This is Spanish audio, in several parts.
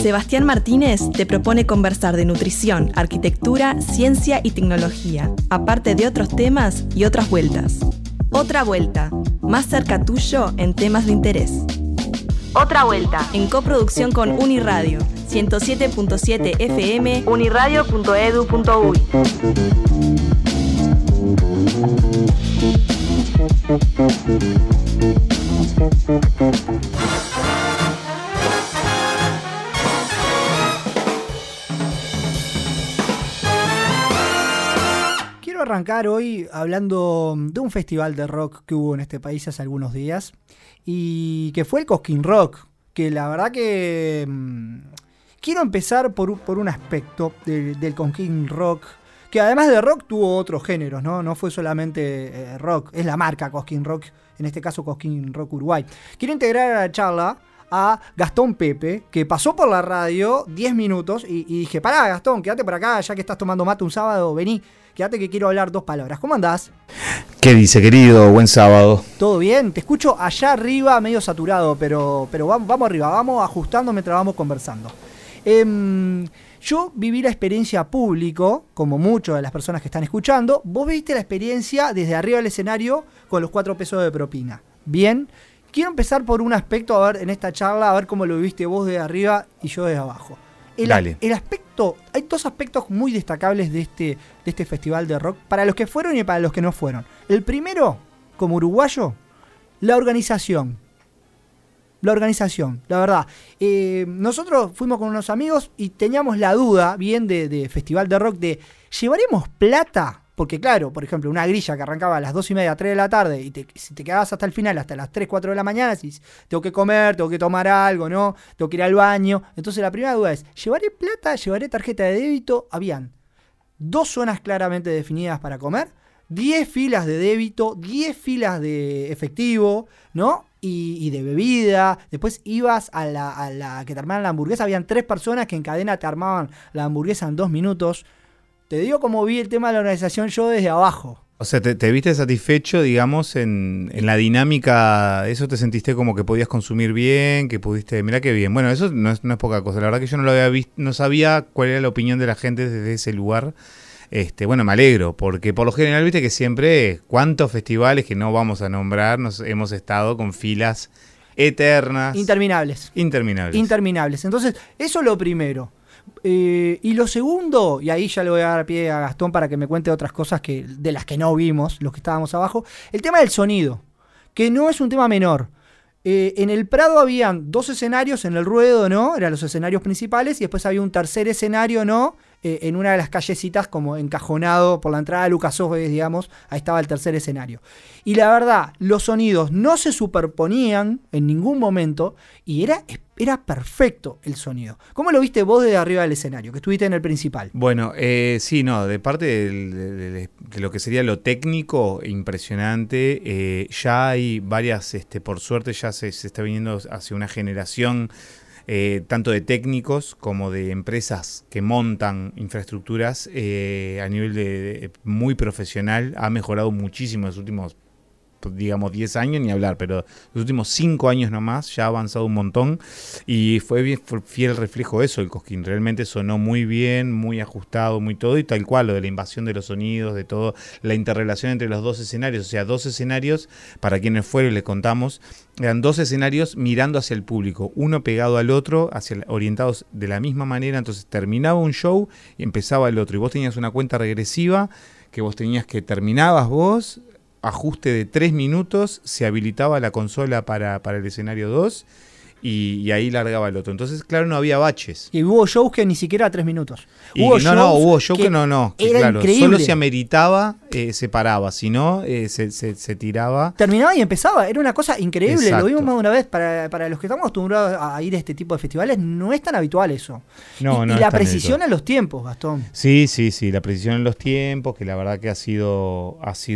Sebastián Martínez te propone conversar de nutrición, arquitectura, ciencia y tecnología, aparte de otros temas y otras vueltas. Otra vuelta, más cerca tuyo en temas de interés. Otra vuelta, en coproducción con Uniradio, 107.7 FM, uniradio.edu.uy. Quiero arrancar hoy hablando de un festival de rock que hubo en este país hace algunos días y que fue el Cosquín Rock, que la verdad que quiero empezar por un aspecto del Cosquín Rock, que además de rock tuvo otros géneros, no fue solamente rock, es la marca Cosquín Rock, en este caso Cosquín Rock Uruguay. Quiero integrar a la charla a Gastón Pepe, que pasó por la radio 10 minutos y dije, pará Gastón, quédate por acá, ya que estás tomando mate un sábado, vení, quédate que quiero hablar 2 palabras. ¿Cómo andás? ¿Qué dice, querido? Buen sábado. ¿Todo bien? Te escucho allá arriba medio saturado, pero vamos arriba, vamos ajustando mientras vamos conversando. Yo viví la experiencia público, como muchas de las personas que están escuchando. Vos viste la experiencia desde arriba del escenario con los 4 pesos de propina. Bien. Quiero empezar por un aspecto, a ver, en esta charla, a ver cómo lo viste vos desde arriba y yo desde abajo. Dale. El aspecto, hay 2 aspectos muy destacables de este festival de rock, para los que fueron y para los que no fueron. El primero, como uruguayo, la organización. La verdad. Nosotros fuimos con unos amigos y teníamos la duda, bien de festival de rock, de ¿llevaremos plata? Porque claro, por ejemplo, una grilla que arrancaba a las 2:30, 3 de la tarde y si te quedabas hasta el final, hasta las 3, 4 de la mañana, decís, tengo que comer, tengo que tomar algo, ¿no? Tengo que ir al baño. Entonces la primera duda es, ¿llevaré plata? ¿Llevaré tarjeta de débito? Habían 2 zonas claramente definidas para comer, 10 filas de débito, 10 filas de efectivo, ¿no? Y de bebida. Después ibas a la que te armaban la hamburguesa, habían 3 personas que en cadena te armaban la hamburguesa en 2 minutos. Te digo cómo vi el tema de la organización yo desde abajo. O sea, te viste satisfecho, digamos, en la dinámica, eso te sentiste como que podías consumir bien, que pudiste, mirá qué bien. Bueno, eso no es poca cosa, la verdad que yo no lo había visto, no sabía cuál era la opinión de la gente desde ese lugar. Bueno, me alegro, porque por lo general, viste que siempre, cuántos festivales que no vamos a nombrar, hemos estado con filas eternas. Interminables. Entonces, eso es lo primero. Y lo segundo, y ahí ya le voy a dar pie a Gastón para que me cuente otras cosas de las que no vimos, los que estábamos abajo, el tema del sonido, que no es un tema menor. En el Prado habían 2 escenarios en el ruedo, ¿no? Eran los escenarios principales, y después había un tercer escenario, ¿no? En una de las callecitas, como encajonado por la entrada de Lucas Oves, digamos, ahí estaba el tercer escenario. Y la verdad, los sonidos no se superponían en ningún momento, y era perfecto el sonido. ¿Cómo lo viste vos desde arriba del escenario, que estuviste en el principal? Bueno, sí, no, de parte de lo que sería lo técnico, impresionante. Ya hay varias, por suerte ya se está viniendo hacia una generación tanto de técnicos como de empresas que montan infraestructuras a nivel de muy profesional. Ha mejorado muchísimo en los últimos, digamos, 10 años, ni hablar, pero los últimos 5 años nomás ya ha avanzado un montón y fue fiel reflejo de eso. El Cosquín realmente sonó muy bien, muy ajustado, muy todo, y tal cual, lo de la invasión de los sonidos, de todo, la interrelación entre los 2 escenarios, o sea, 2 escenarios, para quienes fueron les contamos, eran 2 escenarios mirando hacia el público, uno pegado al otro, orientados de la misma manera. Entonces terminaba un show y empezaba el otro, y vos tenías una cuenta regresiva que vos tenías que terminabas vos, ajuste de 3 minutos, se habilitaba la consola para el escenario 2 y ahí largaba el otro. Entonces, claro, no había baches. Y hubo shows que ni siquiera 3 minutos. Hubo shows que no. Era claro, increíble. Solo se ameritaba, se paraba, si no, se tiraba. Terminaba y empezaba, era una cosa increíble. Exacto. Lo vimos más de una vez. Para los que estamos acostumbrados a ir a este tipo de festivales, no es tan habitual eso. Y la precisión en los tiempos, Gastón. Sí, la precisión en los tiempos, que la verdad que ha sido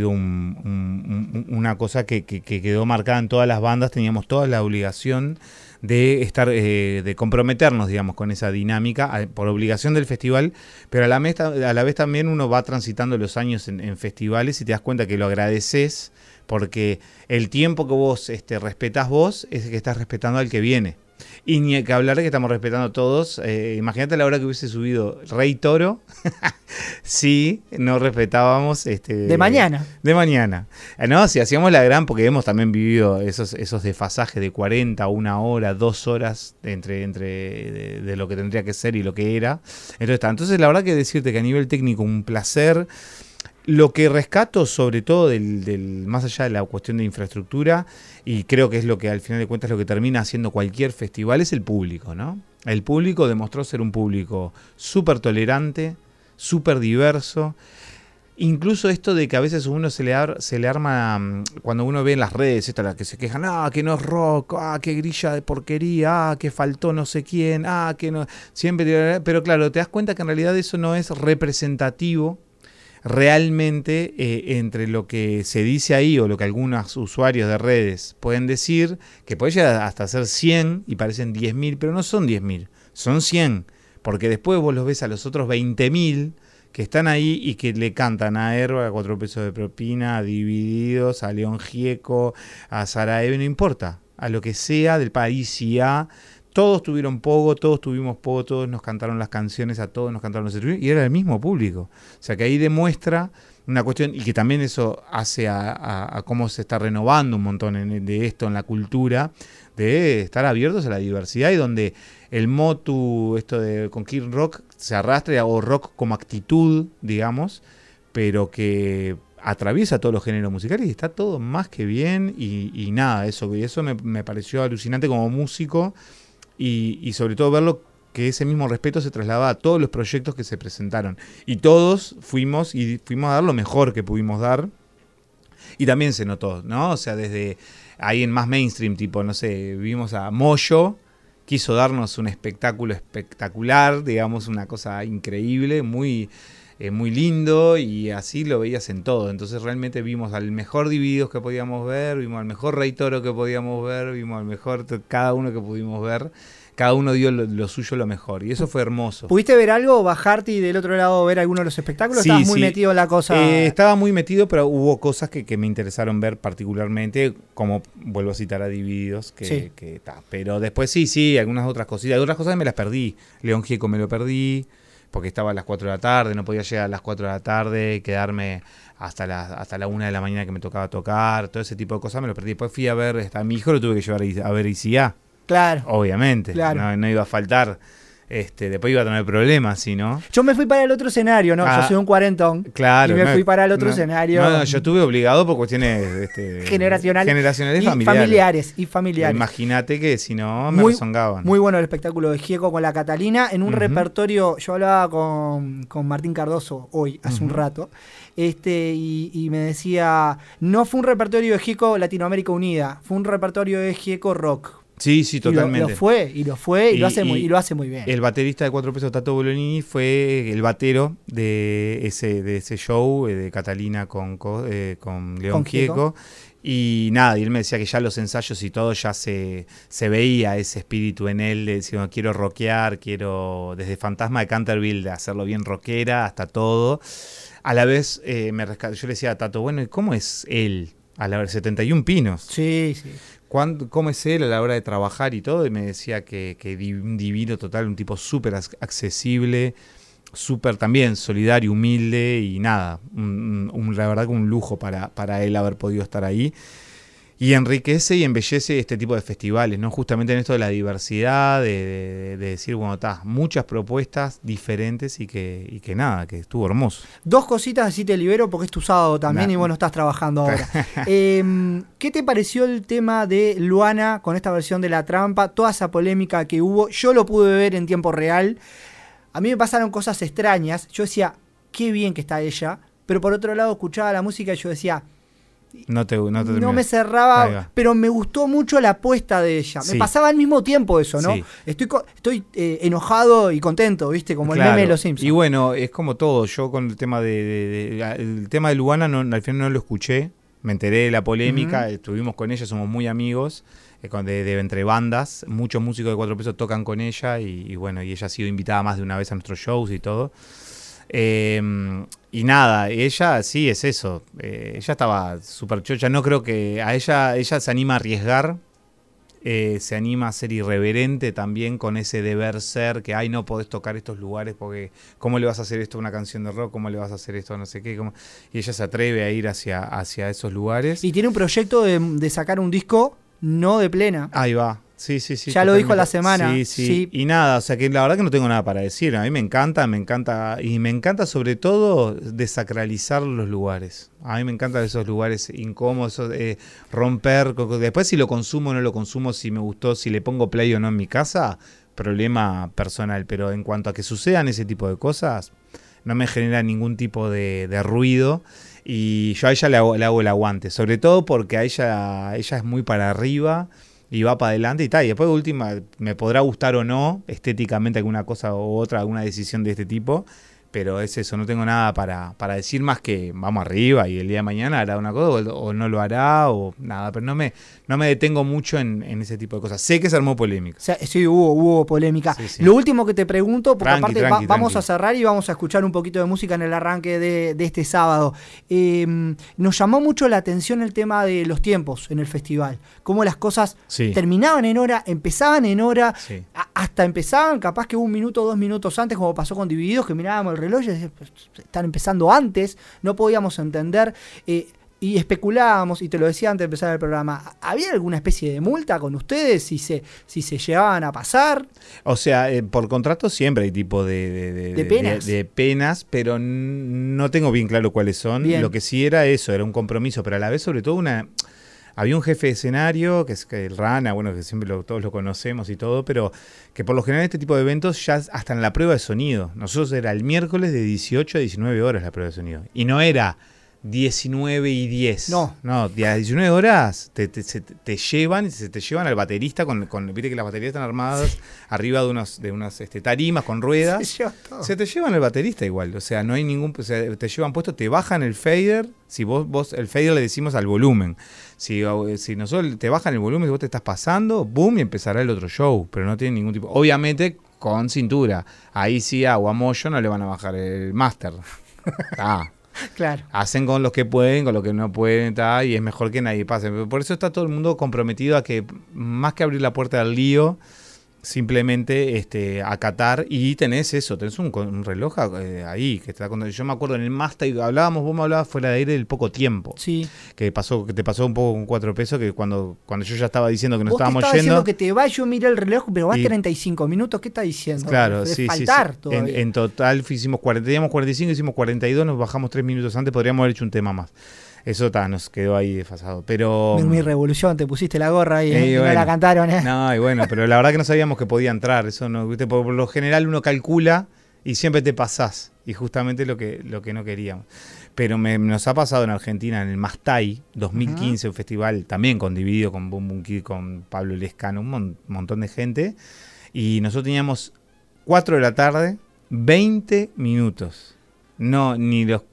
una cosa que quedó marcada en todas las bandas. Teníamos toda la obligación de estar, de comprometernos, digamos, con esa dinámica por obligación del festival, pero a la vez también uno va transitando los años en festivales y te das cuenta que lo agradeces porque el tiempo que vos respetás vos es el que estás respetando al que viene. Y ni que hablar de que estamos respetando todos. Imagínate la hora que hubiese subido Rey Toro. Sí, no respetábamos. De mañana. De mañana. No, si hacíamos la gran, porque hemos también vivido esos desfasajes de 40, 1 hora, 2 horas entre de lo que tendría que ser y lo que era. Entonces, la verdad que decirte que a nivel técnico un placer. Lo que rescato sobre todo más allá de la cuestión de infraestructura, y creo que es lo que al final de cuentas lo que termina haciendo cualquier festival, es el público, ¿no? El público demostró ser un público súper tolerante, súper diverso. Incluso esto de que a veces uno se le arma, cuando uno ve en las redes, las que se quejan, que no es rock, qué grilla de porquería, que faltó no sé quién, que no, siempre, pero claro, te das cuenta que en realidad eso no es representativo realmente entre lo que se dice ahí o lo que algunos usuarios de redes pueden decir, que puede llegar hasta ser 100 y parecen 10.000, pero no son 10.000, son 100, porque después vos los ves a los otros 20.000 que están ahí y que le cantan a Herba, a 4 pesos de propina, a Divididos, a León Gieco, a Sarajevo, no importa, a lo que sea del país y todos tuvieron pogo, todos tuvimos pogo, todos nos cantaron las canciones, a todos nos cantaron los estudios, y era el mismo público. O sea que ahí demuestra una cuestión, y que también eso hace a cómo se está renovando un montón de esto en la cultura, de estar abiertos a la diversidad, y donde el motu, esto de con Kid Rock, se arrastra, o rock como actitud, digamos, pero que atraviesa todos los géneros musicales y está todo más que bien, y nada, eso me pareció alucinante como músico. Y sobre todo verlo, que ese mismo respeto se trasladaba a todos los proyectos que se presentaron. Y todos fuimos a dar lo mejor que pudimos dar. Y también se notó, ¿no? O sea, desde ahí en más mainstream, tipo, no sé, vimos a Moyo, quiso darnos un espectáculo espectacular, digamos, una cosa increíble, muy lindo, y así lo veías en todo. Entonces realmente vimos al mejor Divididos que podíamos ver, vimos al mejor Rey Toro que podíamos ver, vimos al mejor cada uno que pudimos ver. Cada uno dio lo suyo, lo mejor, y eso fue hermoso. ¿Pudiste ver algo, bajarte y del otro lado ver alguno de los espectáculos? Sí, ¿Estabas muy metido en la cosa? Estaba muy metido, pero hubo cosas que me interesaron ver particularmente, como vuelvo a citar a Divididos, pero después sí, algunas otras cositas. Otras cosas me las perdí. León Gieco me lo perdí, porque estaba a las 4 de la tarde, no podía llegar a las 4 de la tarde y quedarme hasta la 1 de la mañana que me tocaba tocar, todo ese tipo de cosas me lo perdí. Después fui a ver, a mi hijo lo tuve que llevar a ver ICA. Claro. Obviamente, claro. No iba a faltar. Después iba a tener problemas, ¿sí, no? Yo me fui para el otro escenario, ¿no? Yo soy un cuarentón. Claro. Y me fui para el otro escenario. No, yo estuve obligado por cuestiones generacionales y familiares. Imagínate que si no me rezongaban. Muy bueno el espectáculo de Gieco con la Catalina. En un repertorio, yo hablaba con Martín Cardoso hoy, hace un rato, y me decía, no fue un repertorio de Gieco Latinoamérica Unida, fue un repertorio de Gieco Rock. Sí, totalmente. Y lo hace muy bien. El baterista de 4 pesos, Tato Bolognini, fue el batero de ese show de Catalina con León Gieco. Y nada, y él me decía que ya los ensayos y todo ya se veía ese espíritu en él de decir, no, quiero rockear, quiero desde Fantasma de Canterville, de hacerlo bien rockera hasta todo. A la vez yo le decía a Tato, bueno, ¿y cómo es él? A la 71 pinos. Sí. ¿Cómo es él a la hora de trabajar y todo? Y me decía que un divino total, un tipo súper accesible, súper también solidario, humilde y nada. La verdad que un lujo para él haber podido estar ahí. Y enriquece y embellece este tipo de festivales, ¿no? Justamente en esto de la diversidad, de decir, bueno, muchas propuestas diferentes y que nada, que estuvo hermoso. 2 cositas así te libero porque es tu sábado también y bueno, estás trabajando ahora. ¿Qué te pareció el tema de Luana con esta versión de La Trampa? Toda esa polémica que hubo, yo lo pude ver en tiempo real. A mí me pasaron cosas extrañas. Yo decía, qué bien que está ella, pero por otro lado escuchaba la música y yo decía, no me cerraba, pero me gustó mucho la apuesta de ella. Me pasaba al mismo tiempo eso, ¿no? Sí. Estoy enojado y contento, ¿viste? Como el meme de los Simpsons. Y bueno, es como todo. Yo con el tema el tema de Luana al final no lo escuché. Me enteré de la polémica, estuvimos con ella, somos muy amigos, entre bandas. Muchos músicos de 4 pesos tocan con ella y bueno, y ella ha sido invitada más de una vez a nuestros shows y todo. Y nada, ella sí es eso. Ella estaba súper chocha. No creo que ella se anima a arriesgar se anima a ser irreverente también con ese deber ser, que no podés tocar estos lugares porque ¿cómo le vas a hacer esto a una canción de rock? ¿Cómo le vas a hacer esto a no sé qué? Y ella se atreve a ir hacia esos lugares. Y tiene un proyecto de sacar un disco no de plena. Ahí va. Sí. Ya totalmente. lo dijo la semana. Sí. Y nada, o sea que la verdad que no tengo nada para decir. A mí me encanta y me encanta sobre todo desacralizar los lugares. A mí me encantan esos lugares incómodos, romper. Después si lo consumo o no lo consumo, si me gustó, si le pongo play o no en mi casa, problema personal. Pero en cuanto a que sucedan ese tipo de cosas, no me genera ningún tipo de ruido. Y yo a ella le hago el aguante. Sobre todo porque a ella es muy para arriba. Y va para adelante y tal. Y después de última, me podrá gustar o no estéticamente alguna cosa u otra, alguna decisión de este tipo. Pero es eso, no tengo nada para decir más que vamos arriba y el día de mañana hará una cosa o no lo hará o nada. Pero no me detengo mucho en ese tipo de cosas. Sé que se armó polémica. O sea, sí, hubo polémica. Sí. Lo último que te pregunto, porque Tranqui. vamos a cerrar y vamos a escuchar un poquito de música en el arranque de este sábado. Nos llamó mucho la atención el tema de los tiempos en el festival. Cómo las cosas terminaban en hora, empezaban en hora, hasta empezaban capaz que 1 minuto, 2 minutos antes, como pasó con Divididos, que mirábamos el reloj y decíamos, están empezando antes, no podíamos entender. Y especulábamos, y te lo decía antes de empezar el programa, ¿había alguna especie de multa con ustedes si se llevaban a pasar? O sea, por contrato siempre hay tipo de penas. De penas, pero no tengo bien claro cuáles son. Bien. Lo que sí era un compromiso, pero a la vez sobre todo había un jefe de escenario, que es el Rana, bueno, que siempre todos lo conocemos y todo, pero que por lo general este tipo de eventos ya hasta en la prueba de sonido. Nosotros era el miércoles de 18 a 19 horas la prueba de sonido. Y no era 19 y 10. No, a 19 horas te llevan al baterista viste que las baterías están armadas arriba de unas tarimas con ruedas. Se te llevan al baterista igual, o sea, no hay ningún, o sea, te llevan puesto, te bajan el fader, si vos el fader le decimos al volumen. Si nosotros te bajan el volumen y vos te estás pasando, boom, y empezará el otro show, pero no tiene ningún tipo, obviamente con cintura. Ahí sí a Guamoyo no le van a bajar el máster. Claro. Hacen con los que pueden, con los que no pueden, y es mejor que nadie pase. Por eso está todo el mundo comprometido a que, más que abrir la puerta del lío, simplemente acatar. Y tenés un reloj ahí que está yo me acuerdo en el Masta y vos me hablabas fuera de aire del poco tiempo. Sí. Que te pasó un poco con 4 pesos, que cuando yo ya estaba diciendo que nos vos estábamos yendo. Diciendo que te vas, yo miré el reloj, pero vas 35 minutos, ¿qué estás diciendo? Claro, faltar todavía. En total hicimos 45, hicimos 42, nos bajamos 3 minutos antes, podríamos haber hecho un tema más. Eso nos quedó ahí desfasado. Pero mi revolución, te pusiste la gorra y no la cantaron. No, y bueno, pero la verdad que no sabíamos que podía entrar. Eso no, ¿viste? Por lo general uno calcula y siempre te pasás. Y justamente lo que no queríamos. Pero nos ha pasado en Argentina, en el Mastay 2015, un festival también con Dividido, con Boom Boom Kid, con Pablo Lescano, un montón de gente. Y nosotros teníamos 4 de la tarde, 20 minutos. No, ni los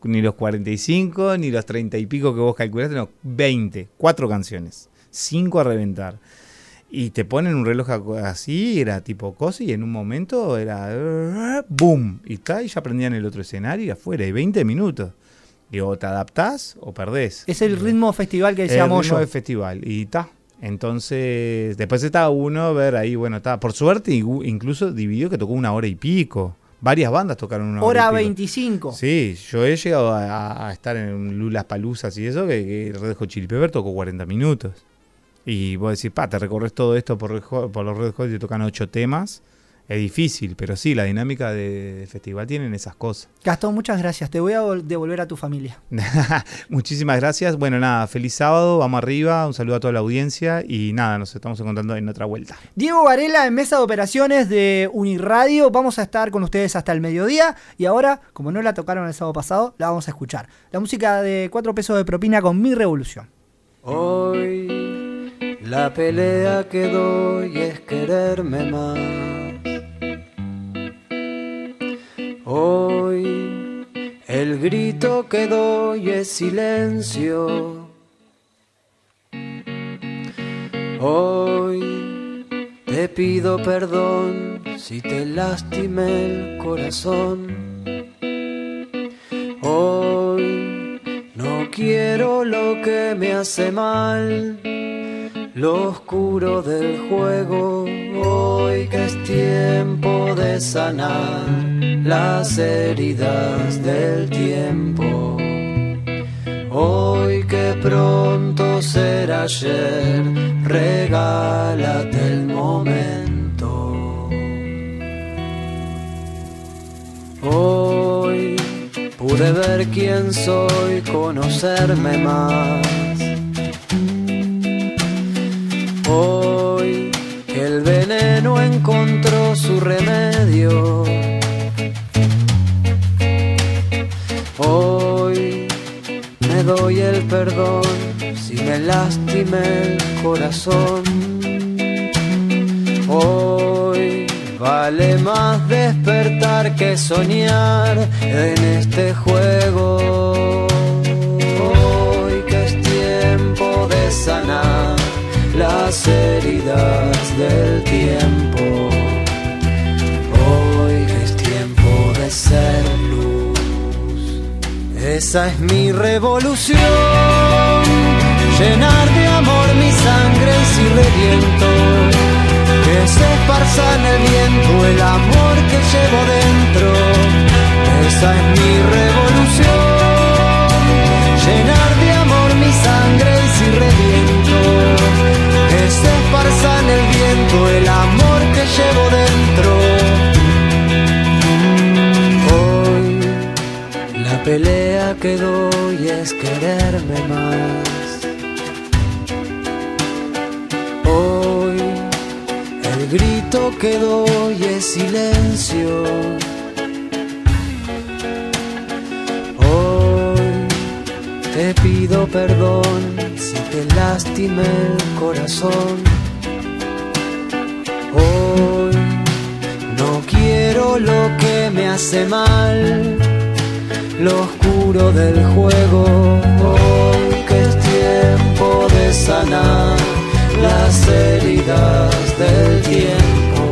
45, ni los 30 y pico que vos calculaste, no, 20, 4 canciones, 5 a reventar. Y te ponen un reloj así, era tipo cosa, y en un momento era boom, y ya prendían el otro escenario y afuera, y 20 minutos. Digo, ¿te adaptás o perdés? Es el ritmo festival que decíamos el ritmo de festival, y Entonces, después estaba uno a ver ahí, bueno, por suerte, incluso Dividió que tocó 1 hora y pico. Varias bandas tocaron 1 hora. Hora 25. Sí, yo he llegado a estar en Lollapaloozas y eso, que Red Hot Chili Peppers tocó 40 minutos. Y vos decís, te recorres todo esto por los Red Hot y te tocan 8 temas. Es difícil, pero sí, la dinámica del festival tienen esas cosas. Gastón, muchas gracias. Te voy a devolver a tu familia. Muchísimas gracias. Bueno, nada, feliz sábado, vamos arriba. Un saludo a toda la audiencia y nada, nos estamos encontrando en otra vuelta. Diego Varela en Mesa de Operaciones de Uniradio. Vamos a estar con ustedes hasta el mediodía y ahora, como no la tocaron el sábado pasado, la vamos a escuchar. La música de 4 pesos de propina con Mi Revolución. Hoy la pelea que doy es quererme más. Hoy el grito que doy es silencio. Hoy te pido perdón si te lastimé el corazón. Hoy no quiero lo que me hace mal. lo oscuro del juego, hoy que es tiempo de sanar las heridas del tiempo. Hoy que pronto será ayer, regálate el momento. Hoy pude ver quién soy, conocerme más. Hoy que el veneno encontró su remedio. Hoy me doy el perdón si me lastimé el corazón. Hoy vale más despertar que soñar en este juego. Hoy que es tiempo de sanar las heridas del tiempo. Hoy que es tiempo de ser luz. Esa es mi revolución, llenar de amor mi sangre si reviento, que se esparza en el viento el amor que llevo dentro. Esa es mi revolución, llenar de amor mi sangre si reviento, que se esparza en el viento el amor que llevo dentro. Hoy la pelea que doy es quererme más. Hoy el grito que doy es silencio. Hoy te pido perdón si te lastimé el corazón. Hoy no quiero lo que me hace mal, lo oscuro del juego. Hoy que es tiempo de sanar las heridas del tiempo.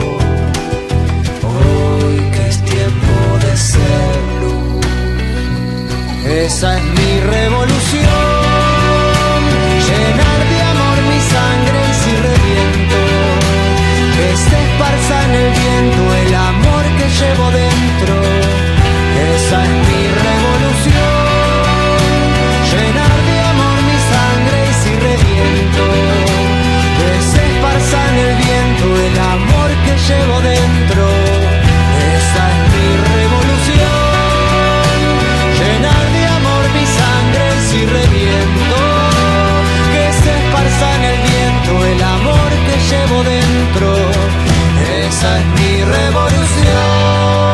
Hoy que es tiempo de ser luz. Esa es mi revolución, llenar de amor mi sangre si reviento, que se esparza en el viento el amor que llevo dentro. Esa es mi revolución, llenar de amor mi sangre y si reviento, que se esparza en el viento el amor que llevo dentro. Esa es mi revolución, llenar de amor mi sangre si reviento, que se esparza en el viento el amor que llevo dentro. Esa es mi revolución.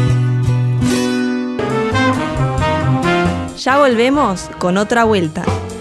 Ya volvemos con otra vuelta.